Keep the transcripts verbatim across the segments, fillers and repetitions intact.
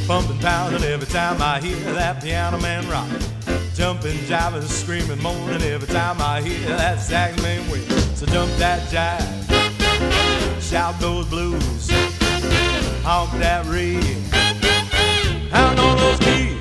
pumping, pounding every time I hear that piano man rock. Jumping, jiving, screaming, moaning every time I hear that sax man wait. So jump that jive, shout those blues, honk that rig, pound on those keys.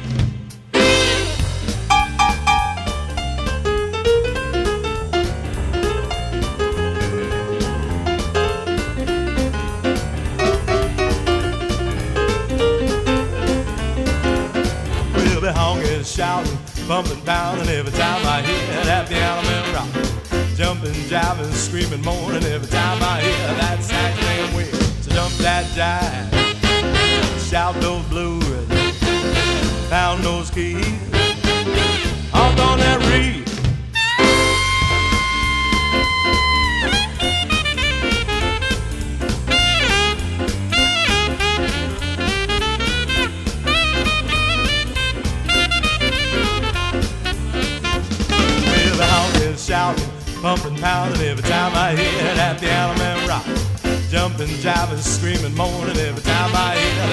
We'll be honking, shouting, bumping, pounding every time I hear that piano man rock. Jumping, jiving, screaming, moaning every time I hear that sax man wheel. So jump that jive, shout those blues, pound those keys, honk on that reed. Shouting, pumping, pounding every time I hear that piano man rock. Jumping, jiving, screaming, moaning every time I hear